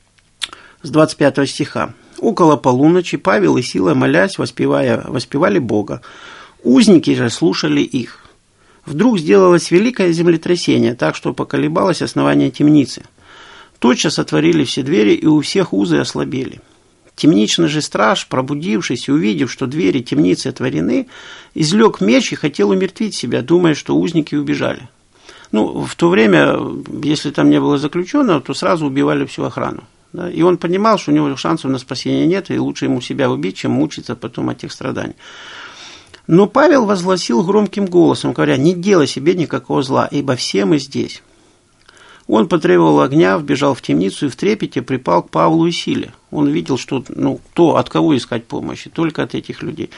с двадцать пятого стиха. «Около полуночи Павел и Сила, молясь, воспевая, воспевали Бога. Узники же слушали их. Вдруг сделалось великое землетрясение, так что поколебалось основание темницы. Тотчас отворили все двери, и у всех узы ослабели. Темничный же страж, пробудившись и увидев, что двери темницы отворены, излег меч и хотел умертвить себя, думая, что узники убежали. Ну, в то время, если там не было заключенного, то сразу убивали всю охрану. Да? И он понимал, что у него шансов на спасение нет, и лучше ему себя убить, чем мучиться потом от тех страданий. Но Павел возгласил громким голосом, говоря, не делай себе никакого зла, ибо все мы здесь. Он потребовал огня, вбежал в темницу и в трепете припал к Павлу и Силе. Он видел, что, ну, кто, от кого искать помощи, только от этих людей.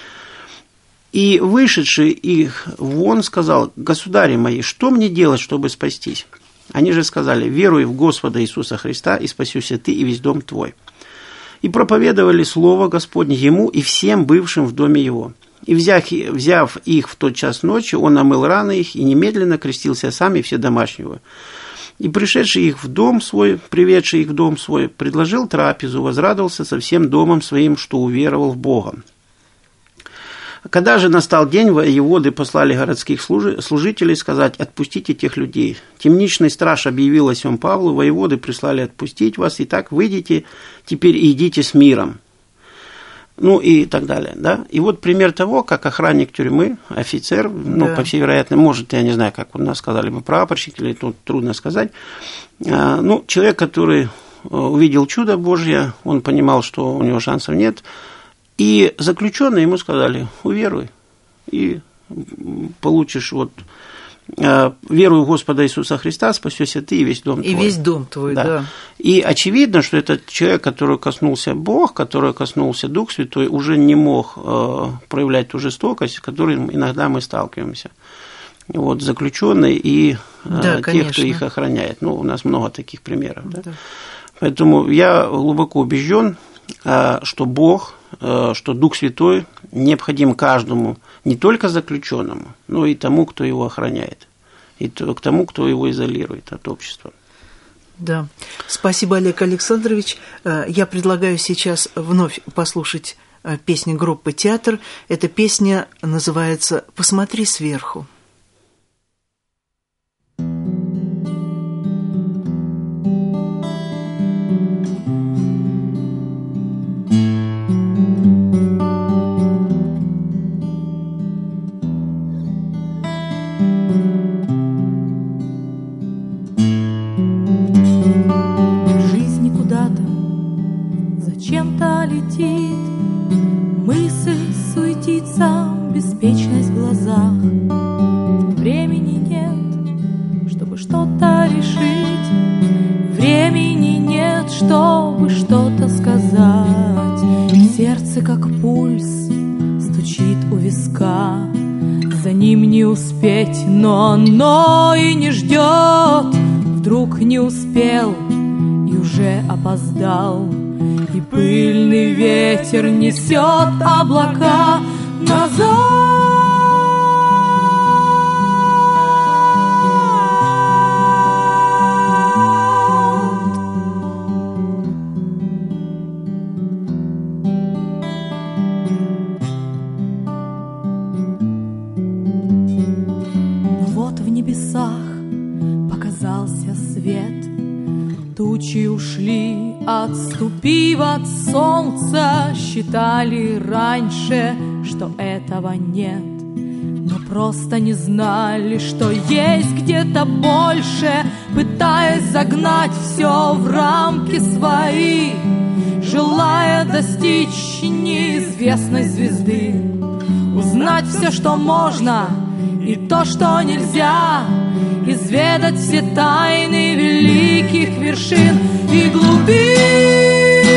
И вышедший их вон сказал, государи мои, что мне делать, чтобы спастись? Они же сказали, веруй в Господа Иисуса Христа, и спасешься ты и весь дом твой. И проповедовали слово Господне ему и всем бывшим в доме его. И взяв, взяв их в тот час ночи, он омыл раны их и немедленно крестился сам и все домашнего. И пришедший их в дом свой, приведший их в дом свой, предложил трапезу, возрадовался со всем домом своим, что уверовал в Бога. Когда же настал день, воеводы послали городских служителей сказать, отпустите тех людей. Темничный страж объявил о сем Павлу, воеводы прислали отпустить вас, и так выйдите, теперь и идите с миром. Ну и так далее, да. И вот пример того, как охранник тюрьмы, офицер, ну, да. По всей вероятности, может, я не знаю, как у нас сказали бы, прапорщик, или тут трудно сказать, ну, человек, который увидел чудо Божье, он понимал, что у него шансов нет, и заключенные ему сказали, уверуй, и получишь вот... веруй в Господа Иисуса Христа, спасешься ты и весь дом и твой. И весь дом твой, да. да. И очевидно, что этот человек, которого коснулся Бог, которого коснулся Дух Святой, уже не мог э, проявлять ту жестокость, с которой иногда мы сталкиваемся. Вот, заключенные и э, да, те, кто их охраняет. Ну, у нас много таких примеров. Да? Да. Поэтому я глубоко убежден, э, что Бог, э, что Дух Святой необходим каждому, не только заключенному, но и тому, кто его охраняет, и к тому, кто его изолирует от общества. Да, спасибо, Олег Александрович. Я предлагаю сейчас вновь послушать песню группы «Театр». Эта песня называется «Посмотри сверху». Зачем-то летит, мысль суетится, беспечность в глазах. Времени нет, чтобы что-то решить, времени нет, чтобы что-то сказать. Сердце, как пульс, стучит у виска, за ним не успеть, но оно и не ждет. Вдруг не успел и уже опоздал, и пыльный ветер несет облака назад. Вот в небесах показался свет, тучи ушли, отступив от солнца. Считали раньше, что этого нет, но просто не знали, что есть где-то больше. Пытаясь загнать все в рамки свои, желая достичь неизвестной звезды, узнать все, что можно, и то, что нельзя, изведать все тайны великих вершин и глубин.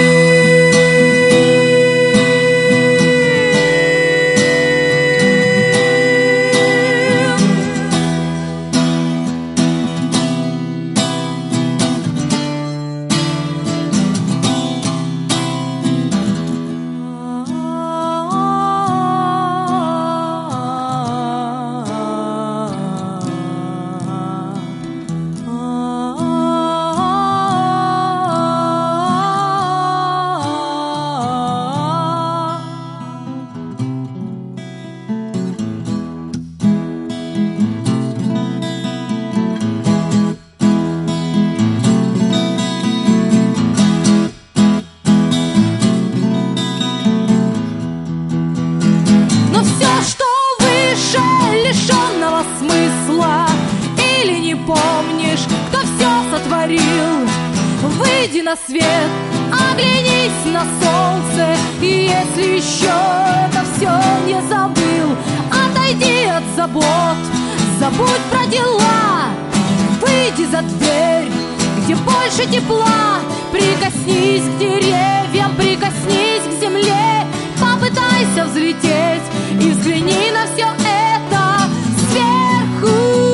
Выйди на свет, оглянись на солнце, и если еще это все не забыл, отойди от забот, забудь про дела. Выйди за дверь, где больше тепла, прикоснись к деревьям, прикоснись к земле, попытайся взлететь и взгляни на все это сверху.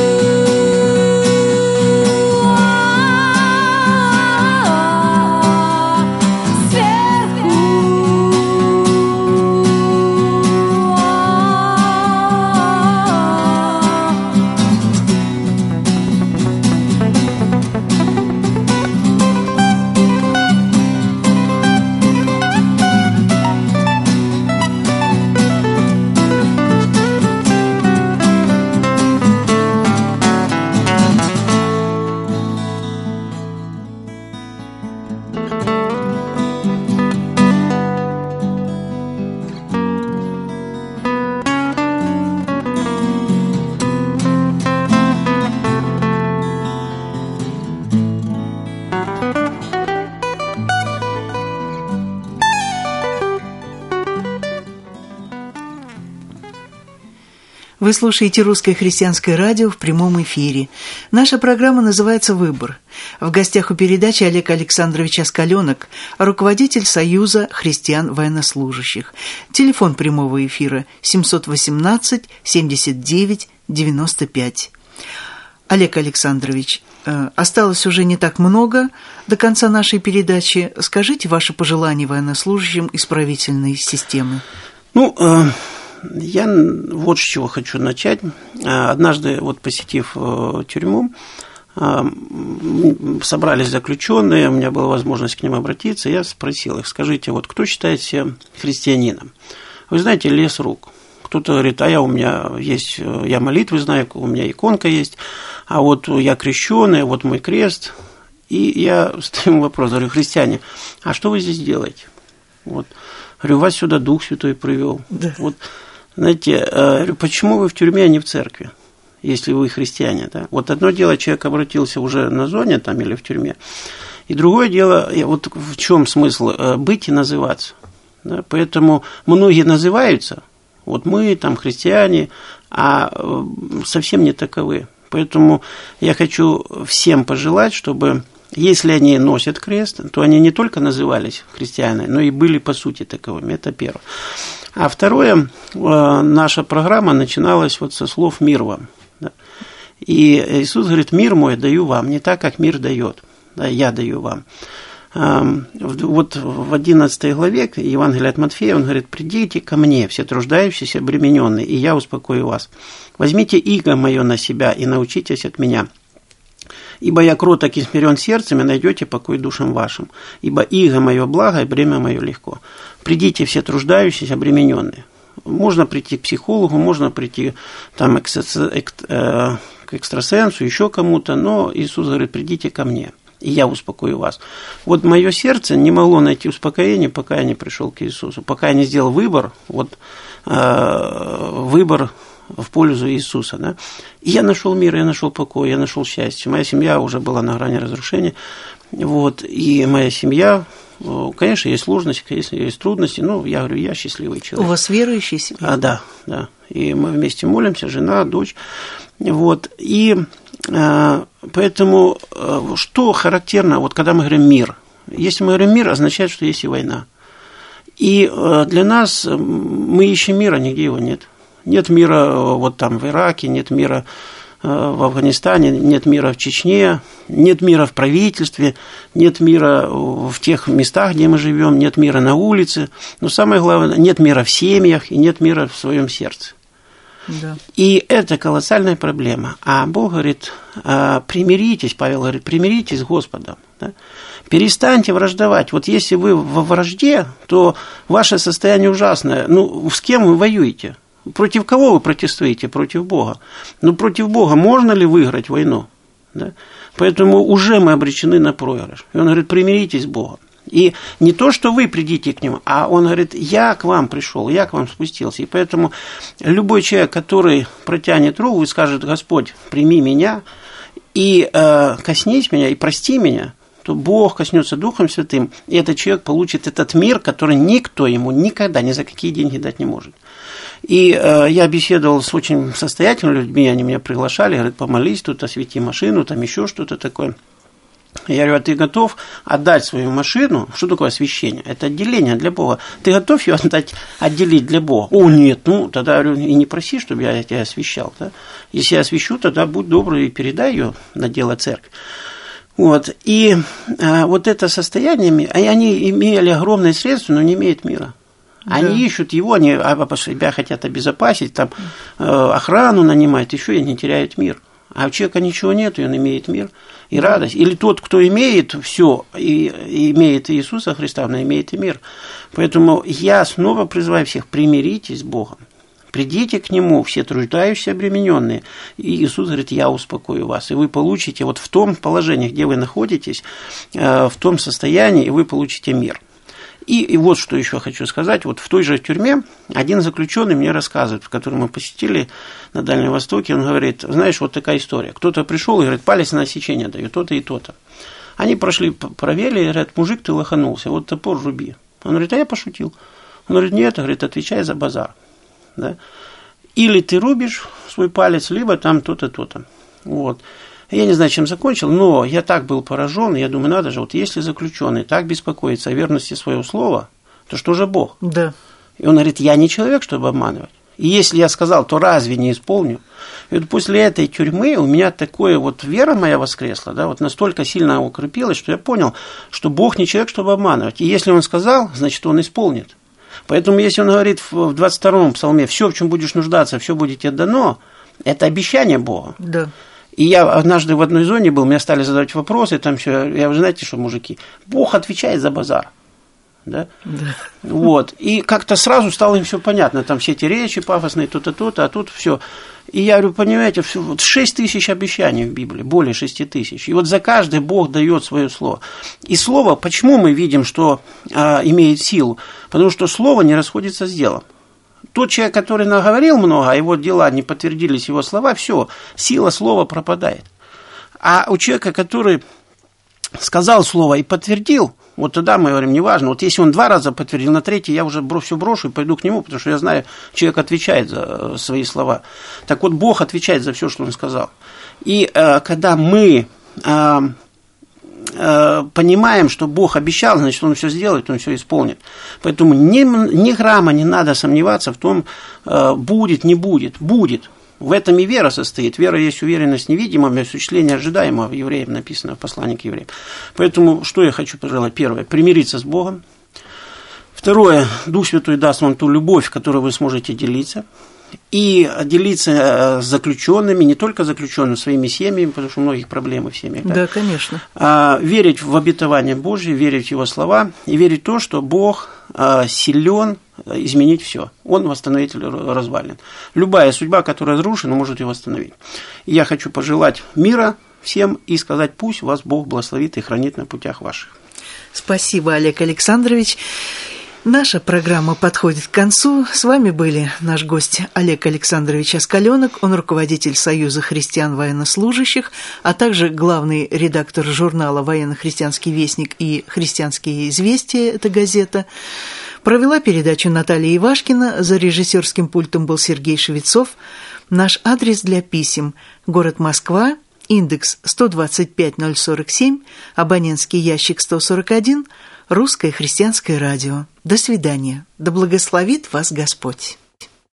Вы слушаете «Русское христианское радио» в прямом эфире. Наша программа называется «Выбор». В гостях у передачи Олег Александрович Оскаленок, руководитель Союза христиан-военнослужащих. Телефон прямого эфира семьсот восемнадцать семьдесят девять девяносто пять. Олег Александрович, осталось уже не так много до конца нашей передачи. Скажите ваши пожелания военнослужащим исправительной системы. Ну, я вот с чего хочу начать. Однажды, вот посетив тюрьму, собрались заключенные, у меня была возможность к ним обратиться, я спросил их: скажите, вот кто считает себя христианином? Вы знаете, лес рук. Кто-то говорит: а я у меня есть, я молитвы знаю, у меня иконка есть, а вот я крещеный, вот мой крест. И я ставим вопрос, говорю: христиане, а что вы здесь делаете? Вот. Говорю: вас сюда Дух Святой привел. Да. Вот, знаете, говорю: почему вы в тюрьме, а не в церкви, если вы христиане? Да? Вот одно дело, человек обратился уже на зоне там, или в тюрьме, и другое дело, вот в чем смысл быть и называться. Да? Поэтому многие называются, вот мы там христиане, а совсем не таковы. Поэтому я хочу всем пожелать, чтобы, если они носят крест, то они не только назывались христианами, но и были по сути таковыми. Это первое. А второе, наша программа начиналась вот со слов «мир вам». Да? И Иисус говорит: мир мой даю вам, не так, как мир дает, да, я даю вам. Вот в одиннадцатой главе Евангелия от Матфея он говорит: придите ко мне, все труждающиеся, обремененные, и я успокою вас. Возьмите иго мое на себя и научитесь от меня. Ибо я кроток и смирен сердцем, и найдете покой душам вашим. Ибо иго мое благо, и бремя мое легко. Придите все труждающиеся, обремененные. Можно прийти к психологу, можно прийти там, к экстрасенсу, еще кому-то, но Иисус говорит: придите ко мне, и я успокою вас. Вот мое сердце не могло найти успокоение, пока я не пришел к Иисусу, пока я не сделал выбор, вот, э, выбор в пользу Иисуса. Да? И я нашел мир, я нашел покой, я нашел счастье. Моя семья уже была на грани разрушения. Вот, и моя семья, конечно, есть сложности, конечно, есть трудности, но я говорю, я счастливый человек. У вас верующая семья? А, да, да. И мы вместе молимся, жена, дочь. Вот, и а, поэтому, что характерно, вот когда мы говорим «мир», если мы говорим «мир», означает, что есть и война. И для нас, мы ищем мира, нигде его нет. Нет мира вот там в Ираке, нет мира в Афганистане, нет мира в Чечне, нет мира в правительстве, нет мира в тех местах, где мы живем, нет мира на улице, но самое главное, нет мира в семьях и нет мира в своем сердце. Да. И это колоссальная проблема. А Бог говорит: примиритесь, Павел говорит, примиритесь с Господом. Да? Перестаньте враждовать. Вот если вы во вражде, то ваше состояние ужасное. Ну, с кем вы воюете? Против кого вы протестуете? Против Бога. Но против Бога можно ли выиграть войну? Да? Поэтому уже мы обречены на проигрыш. И он говорит: примиритесь с Богом. И не то, что вы придите к нему, а он говорит: я к вам пришел, я к вам спустился. И поэтому любой человек, который протянет руку и скажет: Господь, прими меня и э, коснись меня, и прости меня, то Бог коснется Духом Святым, и этот человек получит этот мир, который никто ему никогда ни за какие деньги дать не может. И э, я беседовал с очень состоятельными людьми, они меня приглашали, говорят: помолись тут, освети машину, там еще что-то такое. Я говорю: а ты готов отдать свою машину? Что такое освящение? Это отделение для Бога. Ты готов ее отдать, отделить для Бога? О, нет, ну, тогда, говорю, и не проси, чтобы я тебя освящал. Да? Если я освящу, тогда будь добрый и передай ее на дело церкви. Вот. И а, вот это состояние, они имели огромные средства, но не имеют мира. Они да. ищут его, они себя хотят обезопасить, там, охрану нанимают, еще и не теряют мир. А у человека ничего нет, и он имеет мир и радость. Или тот, кто имеет все, и, и имеет Иисуса Христа, он имеет и мир. Поэтому я снова призываю всех: примиритесь с Богом. Придите к Нему, все труждающиеся, обремененные. И Иисус говорит: я успокою вас. И вы получите вот в том положении, где вы находитесь, в том состоянии, и вы получите мир. И, и вот что еще хочу сказать. Вот в той же тюрьме один заключенный мне рассказывает, в котором мы посетили на Дальнем Востоке, он говорит: знаешь, вот такая история. Кто-то пришел и говорит: палец на отсечение даю, то-то и то-то. Они прошли, проверили, и говорят: мужик, ты лоханулся, вот топор руби. Он говорит: а я пошутил. Он говорит: нет, говорит, отвечай за базар. Да? Или ты рубишь свой палец, либо там то-то, то-то. Вот. Я не знаю, чем закончил, но я так был поражен, я думаю, надо же, вот если заключенный так беспокоится о верности своего слова, то что же Бог? Да. И он говорит: я не человек, чтобы обманывать. И если я сказал, то разве не исполню? И вот после этой тюрьмы у меня такое вот вера моя воскресла, да, вот настолько сильно укрепилась, что я понял, что Бог не человек, чтобы обманывать. И если Он сказал, значит, Он исполнит. Поэтому, если он говорит в двадцать втором псалме, все, в чем будешь нуждаться, все будет тебе дано, это обещание Бога. Да. И я однажды в одной зоне был, мне стали задавать вопросы, там все, я, вы знаете, что, мужики, Бог отвечает за базар. Да? Да. Вот. И как-то сразу стало им все понятно, там все эти речи пафосные, то-то, то-то, а тут все. И я говорю, понимаете, вот шесть тысяч обещаний в Библии, более шести тысяч. И вот за каждое Бог дает свое слово. И слово, почему мы видим, что а, имеет силу? Потому что слово не расходится с делом. Тот человек, который наговорил много, а его дела не подтвердились, его слова, все, сила слова пропадает. А у человека, который сказал слово и подтвердил, вот тогда мы говорим, неважно, вот если он два раза подтвердил, на третий я уже все брошу и пойду к нему, потому что я знаю, человек отвечает за свои слова. Так вот, Бог отвечает за все, что он сказал. И э, когда мы э, э, понимаем, что Бог обещал, значит, он все сделает, он все исполнит. Поэтому ни, ни грамма не надо сомневаться в том, э, будет, не будет, будет. В этом и вера состоит. Вера есть уверенность невидимого и осуществление ожидаемого. В евреям написано, в послании к евреям. Поэтому, что я хочу пожелать? Первое, примириться с Богом. Второе, Дух Святой даст вам ту любовь, которой вы сможете делиться. И делиться с заключенными, не только заключенными, своими семьями, потому что у многих проблемы в семьях. Да, да, конечно. А, верить в обетование Божье, верить в Его слова и верить в то, что Бог а, силен изменить все. Он восстановитель развалин. Любая судьба, которая разрушена, может ее восстановить. И я хочу пожелать мира всем и сказать, пусть вас Бог благословит и хранит на путях ваших. Спасибо, Олег Александрович. Наша программа подходит к концу. С вами были наш гость Олег Александрович Оскаленок, он руководитель Союза христиан военнослужащих, а также главный редактор журнала «Военно-христианский вестник» и «Христианские известия», это газета. Провела передачу Наталья Ивашкина, за режиссерским пультом был Сергей Швецов. Наш адрес для писем – город Москва, индекс сто двадцать пять ноль сорок семь, абонентский ящик сто сорок один, Русское христианское радио. До свидания. Да благословит вас Господь.